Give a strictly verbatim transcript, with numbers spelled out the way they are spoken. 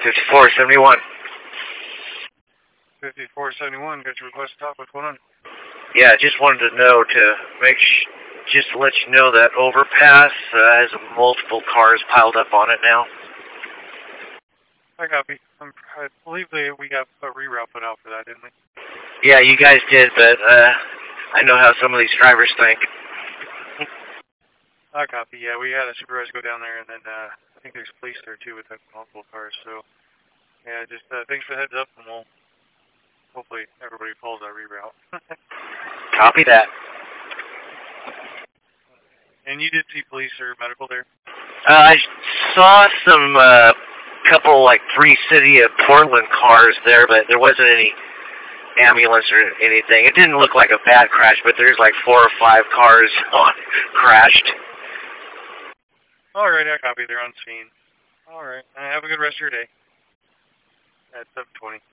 fifty-four seventy-one. fifty-four seventy-one, got your request to talk. What's going on? Yeah, I just wanted to know to make sh just to let you know that overpass uh, has multiple cars piled up on it now. I copy. I'm, I believe they, we got a reroute put out for that, didn't we? Yeah, you guys did, but uh, I know how some of these drivers think. I copy. Yeah, we had a supervisor go down there, and then uh, I think there's police there too with multiple cars. So yeah, just uh, thanks for the heads up, and we'll hopefully everybody follows our reroute. Copy that. And you did see police or medical there? Uh, I saw some uh, couple like three City of Portland cars there, but there wasn't any ambulance or anything. It didn't look like a bad crash, but there's like four or five cars on crashed. All right, I copy. They're on scene. All right. Have a good rest of your day. At seven twenty.